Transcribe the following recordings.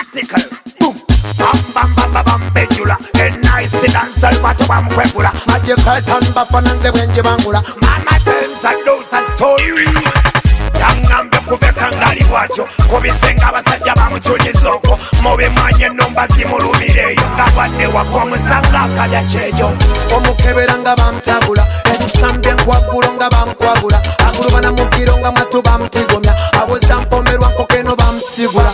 tactical. Boom. Bam bam bam bam bam pendula. A nice dance what bam kwekula. Magical tan bafanante wenje bangula. Mama turns and those are stories. Yangambe kuveka ngali wacho kubisenga abasajja bamukyunyizoko mube manye nomba zimulumireyo ngabadde wakomusanga kalya kyejo omukebera nga bamtabula ebisambe nkwaggulo nga bamkwagula agulu banamugiro nga mwatu bamutigomya abozampomerwa nkokeno bamusigula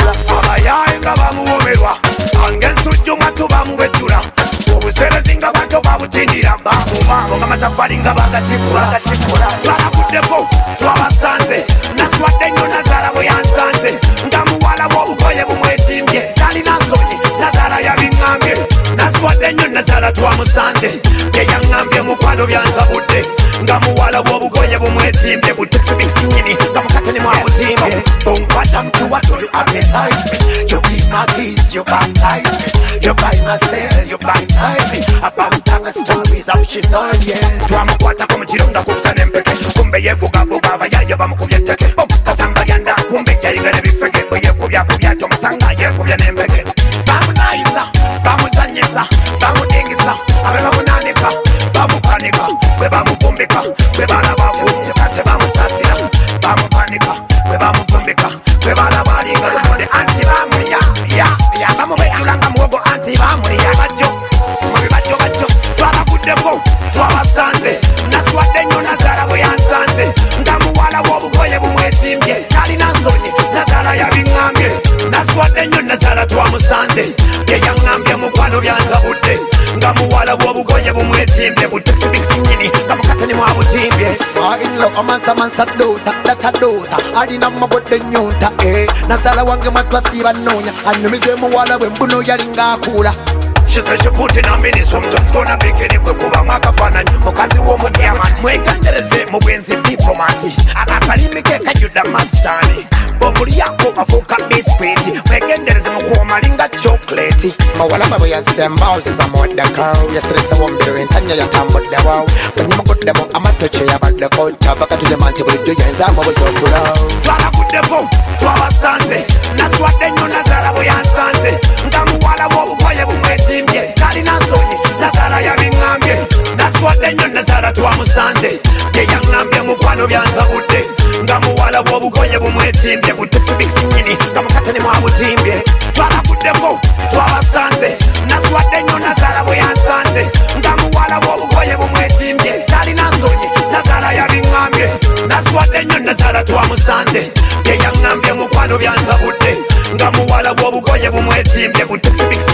abayaye nga bamuwomerwa angensujju mwatu bamubejjula obuserezi nga bato babutindira bamumango nga matafali nga bagatikula twalaguddeko twabasanze naswadde nnyo nazaala bwe yansanze nga muwala w'obukoye bumwetimbye talina nsonyi nazaala yabiŋŋambye naswadde nnyo nazaala twamusanze yeyaŋŋambye mukwano byantabudde nga muwala w'obukoye bumwetimbye butekisibikisi nyini nga mukate ne mwabutimbye onkwata mtuwato you appetize me you be my keys you baptize me you buy my sale you baptize me abamutanga stories how she's on yeah twamukwatako mu kiro nga kukuta n'empeke kumbe yegugaguga abayaye bamukubye etteke kasamba lyanda kumbe yayiga n'ebifege bwe yekubyakubya tomusanga yekubya n'empeke bamunayiza bamuzanyiza bamudingisa abe bamunanika bamukanika bwe bamuvumbika bwe balabavumye kate bamusasira bamukanika bwe bamuvumbika bwe balabalinga lumonde anti bamulya bamubejjula nga muwogo anti bamulya bajjo mubi bajjo twabaguddeko twabasanze naswadde nnyo nazaala bwe yansanze nga muwala w'obugoye bumwetimbye talina nsonyi nazaala yabiŋŋambye naswadde nnyo nazaala twamusanze yeyaŋŋambye mukwano byantabudde nga muwala w'obugoye bumwetimbye butekisibikisi nyini nga mukate ne mwabutimbye inlo amansamansa dota alina mabodde nnyonta nazaala wange mwatwasiiba nnoonya annumize muwala bwe mbuno yalinga akuula She said she put in a minute, sometimes gonna be kidding. We go back mwakafananyi mukazi w'omutyamani mwegendereze mu bwenzi diplomati akalimike kajjudde masitani bw'omuli yako bafuuka bispiti mwegendereze mu kuomalinga chocolate mawalama bwe yasemba ozisa muwaddeko yaserese wombero entanya yatambuddewo bwenyimuguddemu amatoke yabaddeko kyava katulema nti bulijjo yenza mubuza okulawo twalaguddeko twabasanze naswadde nnyo nazaala bwe yansanze nga muwala w'obugoye bumwetimbye talina nsonyi nazaala yabiŋŋambye naswadde nnyo nazaala twamusanze yeyaŋŋambye mukwano byantabudde nga muwala w'obugoye bumwetimbye butekisibikisi nyini nga mukate ne mwabutimbye twalaguddeko twabasanze naswadde nnyo nazaala bwe yansanze nga muwala w'obugoye bumwetimbye talina nsonyi nazaala yabiŋŋambye naswadde nnyo nazaala twamusanze yeyaŋŋambye mukwano byantabudde nga muwala w'obugoye bumwetimbye butekisibikisi